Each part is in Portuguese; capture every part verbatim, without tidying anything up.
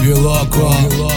Sangue louco,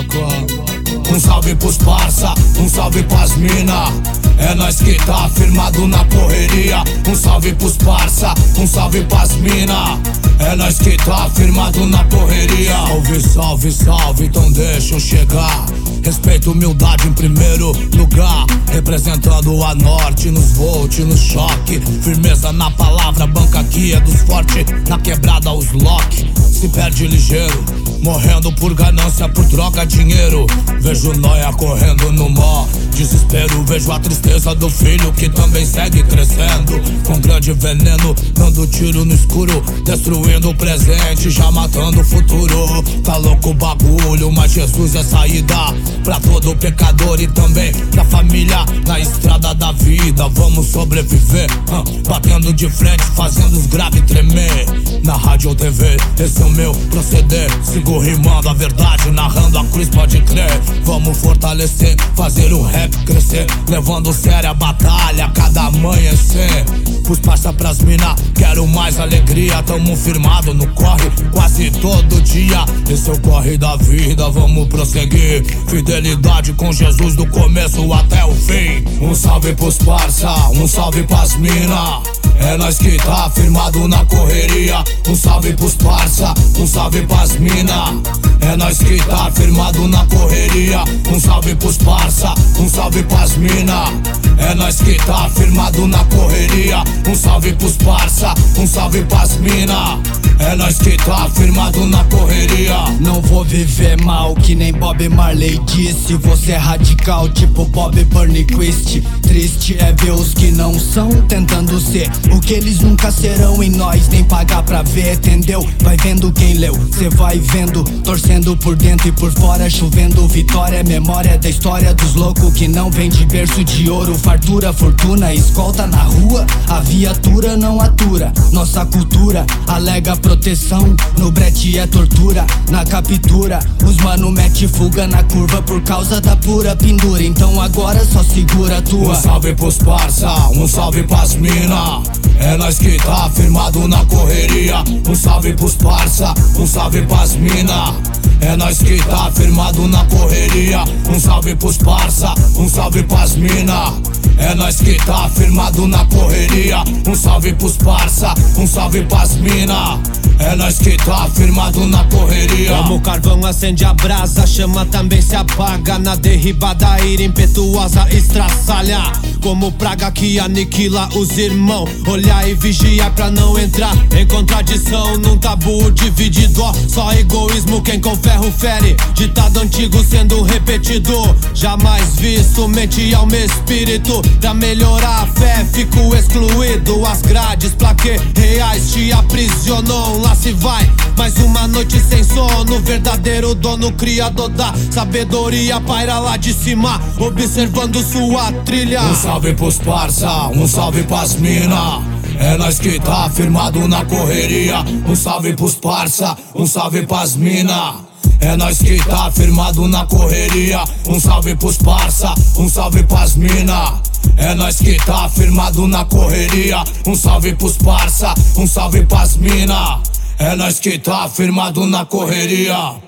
um salve pros parça, um salve pras mina. É nós que tá firmado na correria. Um salve pros parça, um salve pras mina. É nós que tá firmado na correria. Salve, salve, salve, então deixa eu chegar. Respeito, humildade em primeiro lugar. Representando a norte nos volt, no choque. Firmeza na palavra, banca aqui é dos fortes. Na quebrada os lock, se perde ligeiro. Morrendo por ganância, por troca dinheiro. Vejo nóia correndo no mó desespero. Vejo a tristeza do filho que também segue crescendo. Com grande veneno, dando tiro no escuro. Destruindo o presente, já matando o futuro. Tá louco o bagulho, mas Jesus é saída pra todo pecador e também pra família. Na estrada da vida, vamos sobreviver, uh, batendo de frente, fazendo os graves tremer. Na rádio ou T V, esse é o meu proceder. Sigo rimando a verdade, narrando a cruz, pode crer. Vamos fortalecer, fazer o rap crescer. Levando sério a batalha, cada amanhecer. Pros parça, pras mina, quero mais alegria. Tamo firmado no corre, quase todo dia. Esse é o corre da vida, vamos prosseguir. Fidelidade com Jesus do começo até o fim. Um salve pros parça, um salve pras mina. É nós que tá firmado na correria. Um salve pros parça, um salve pras mina. É nós que tá firmado na correria. Um salve pros parça, um salve pras mina. É nós que tá firmado na correria. Um salve pros parça, um salve pras mina. É nós que tá firmado na correria. Não vou viver mal que nem Bob Marley disse. Você é radical tipo Bob Burnquist. Triste é ver os que não são tentando ser o que eles nunca serão em nós, nem pagar pra ver, entendeu? Vai vendo quem leu, cê vai vendo, torcendo por dentro e por fora, chovendo vitória, memória da história dos loucos que não vem de berço de ouro, fartura, fortuna, escolta na rua, a viatura não atura, nossa cultura alega proteção, no brete é tortura, na captura, os mano mete fuga na curva por causa da pura pendura, então agora só segura a tua. Um salve pros parça, um salve pras mina. É nós que tá firmado na correria. Um salve pros parça, um salve pras mina. É nós que tá firmado na correria. Um salve pros parça, um salve pras mina. É nós que tá firmado na correria. Um salve pros parça, um salve pras mina. É nós que tá firmado na correria. Como o carvão acende a brasa, a chama também se apaga. Na derribada a ira impetuosa estraçalha, como praga que aniquila os irmãos. Olhar e vigiar pra não entrar em contradição. Num tabu dividido, só egoísmo quem com ferro fere. Ditado antigo sendo repetido, jamais visto. Mente, alma, espírito, pra melhorar a fé fico excluído. As grades, plaquê reais te aprisionam. Lá se vai, mais uma noite sem sono. Verdadeiro dono, criador da sabedoria, paira lá de cima, observando sua trilha. Um salve pros parça, um salve pras mina. É nós que tá firmado na correria. Um salve pros parça, um salve pras mina. É nós que tá firmado na correria. Um salve pros parça, um salve pras mina. É nós que tá firmado na correria. Um salve pros parça, um salve pras mina. É nós que tá firmado na correria.